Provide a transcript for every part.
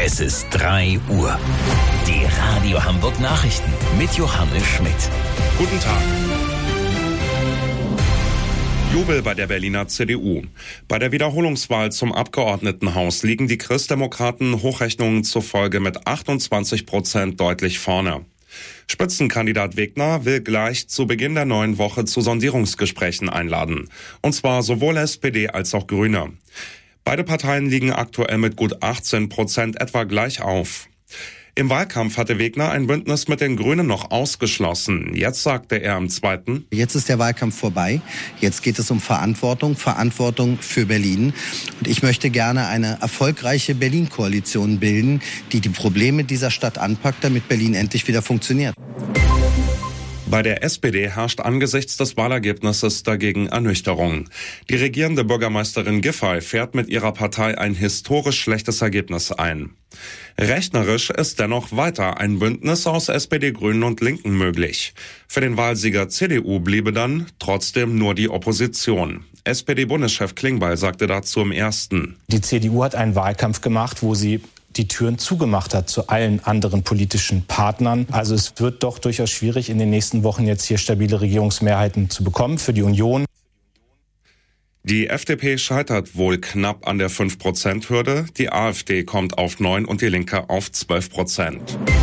Es ist 3 Uhr. Die Radio Hamburg Nachrichten mit Johannes Schmidt. Guten Tag. Jubel bei der Berliner CDU. Bei der Wiederholungswahl zum Abgeordnetenhaus liegen die Christdemokraten Hochrechnungen zufolge mit 28% deutlich vorne. Spitzenkandidat Wegner will gleich zu Beginn der neuen Woche zu Sondierungsgesprächen einladen. Und zwar sowohl SPD als auch Grüne. Beide Parteien liegen aktuell mit gut 18% etwa gleich auf. Im Wahlkampf hatte Wegner ein Bündnis mit den Grünen noch ausgeschlossen. Jetzt sagte er im zweiten: Jetzt ist der Wahlkampf vorbei. Jetzt geht es um Verantwortung für Berlin. Und ich möchte gerne eine erfolgreiche Berlin-Koalition bilden, die die Probleme dieser Stadt anpackt, damit Berlin endlich wieder funktioniert. Bei der SPD herrscht angesichts des Wahlergebnisses dagegen Ernüchterung. Die regierende Bürgermeisterin Giffey fährt mit ihrer Partei ein historisch schlechtes Ergebnis ein. Rechnerisch ist dennoch weiter ein Bündnis aus SPD, Grünen und Linken möglich. Für den Wahlsieger CDU bliebe dann trotzdem nur die Opposition. SPD-Bundeschef Klingbeil sagte dazu im Ersten: Die CDU hat einen Wahlkampf gemacht, wo sie die Türen zugemacht hat zu allen anderen politischen Partnern. Also es wird doch durchaus schwierig, in den nächsten Wochen jetzt hier stabile Regierungsmehrheiten zu bekommen für die Union. Die FDP scheitert wohl knapp an der 5%-Hürde. Die AfD kommt auf 9% und die Linke auf 12%.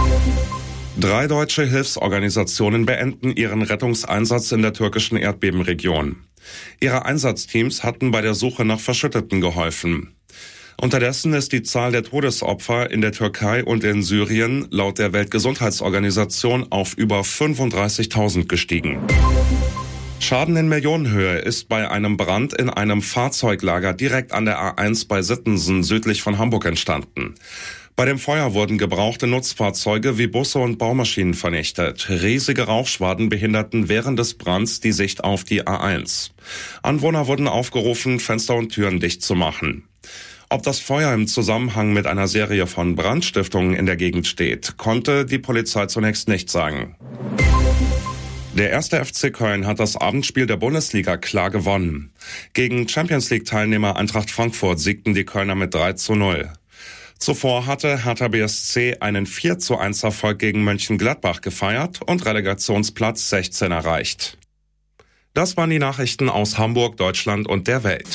3 deutsche Hilfsorganisationen beenden ihren Rettungseinsatz in der türkischen Erdbebenregion. Ihre Einsatzteams hatten bei der Suche nach Verschütteten geholfen. Unterdessen ist die Zahl der Todesopfer in der Türkei und in Syrien laut der Weltgesundheitsorganisation auf über 35.000 gestiegen. Schaden in Millionenhöhe ist bei einem Brand in einem Fahrzeuglager direkt an der A1 bei Sittensen südlich von Hamburg entstanden. Bei dem Feuer wurden gebrauchte Nutzfahrzeuge wie Busse und Baumaschinen vernichtet. Riesige Rauchschwaden behinderten während des Brands die Sicht auf die A1. Anwohner wurden aufgerufen, Fenster und Türen dicht zu machen. Ob das Feuer im Zusammenhang mit einer Serie von Brandstiftungen in der Gegend steht, konnte die Polizei zunächst nicht sagen. Der 1. FC Köln hat das Abendspiel der Bundesliga klar gewonnen. Gegen Champions-League-Teilnehmer Eintracht Frankfurt siegten die Kölner mit 3:0. Zuvor hatte Hertha BSC einen 4:1 Erfolg gegen Mönchengladbach gefeiert und Relegationsplatz 16 erreicht. Das waren die Nachrichten aus Hamburg, Deutschland und der Welt.